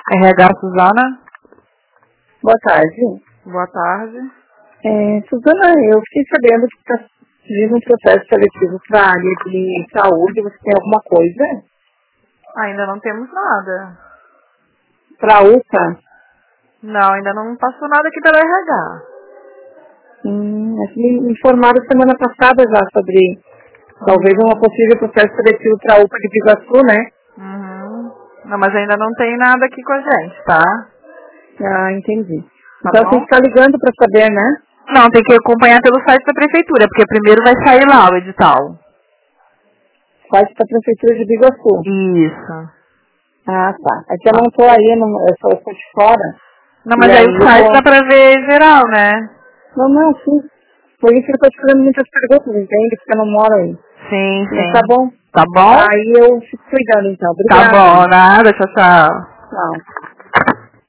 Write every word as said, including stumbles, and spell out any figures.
R H Suzana? Boa tarde. Boa tarde. É, Suzana, eu fiquei sabendo que está surgindo um processo seletivo para a área de saúde. Você tem alguma coisa? Ainda não temos nada. Para a U P A? Não, ainda não passou nada aqui pelo R H. Hum, é que me informaram semana passada já sobre talvez Uhum. uma possível processo seletivo para a U P A de Biguaçu, né? Uhum. Não, mas ainda não tem nada aqui com a gente, tá? Ah, entendi. Tá Então tem bom? que ficar ligando para saber, né? Não, tem que acompanhar pelo site da prefeitura, porque primeiro vai sair lá o edital. Site da Prefeitura de Biguaçu. Isso. Ah, tá. É que eu Tá. não estou aí, não, eu só estou de fora. Não, E mas aí aí o eu site vou... dá pra ver geral, né? Não, não, sim. Por isso que eu estou te fazendo muitas perguntas, entende? Porque eu não moro aí. Sim, Mas tá sim. bom. Tá bom? Aí eu fico cuidando então. Tá Obrigada. bom, nada, tchau, tchau. Tchau.